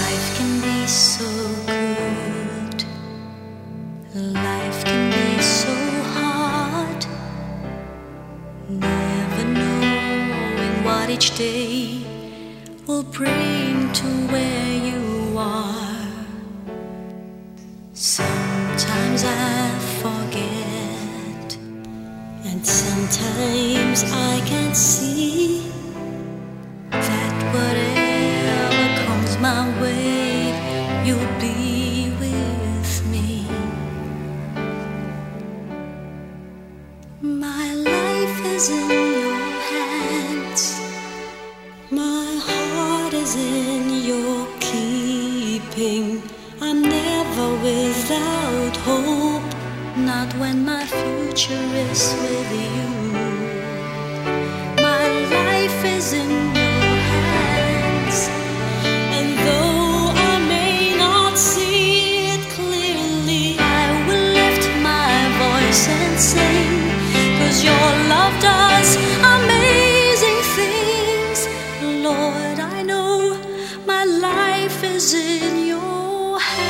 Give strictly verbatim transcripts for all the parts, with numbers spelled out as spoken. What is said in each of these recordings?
Life can be so good, life can be so hard, never knowing what each day will bring to where you are. Sometimes I forget, and sometimes I can't see that whatever comes my way, you'll be with me. My life is in your hands, my heart is in your keeping. I'm never without hope, not when my future is with you. My life is in your hands, and though I may not see it clearly, I will lift my voice and sing, 'cause your love does amazing things. Lord, I know my life is in your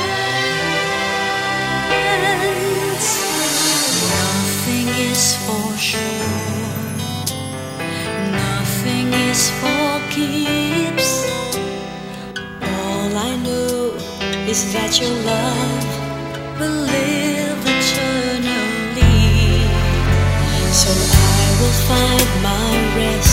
hands. Nothing is for sure, nothing is for keeps. All I know is that your love will live eternally. So I will find my rest